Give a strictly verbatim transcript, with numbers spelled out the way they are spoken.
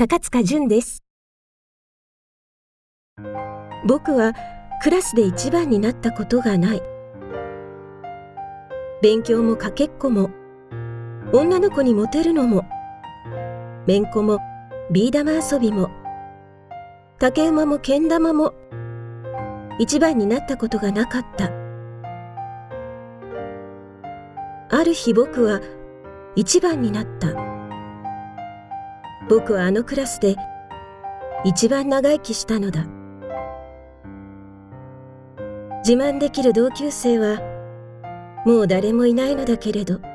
高塚純です。僕はクラスで一番になったことがない。勉強もかけっこも、女の子にモテるのも、めんこもビー玉遊びも、竹馬もけん玉も、一番になったことがなかった。ある日僕は一番になった。僕はあのクラスで一番長生きしたのだ。自慢できる同級生はもう誰もいないのだけれど、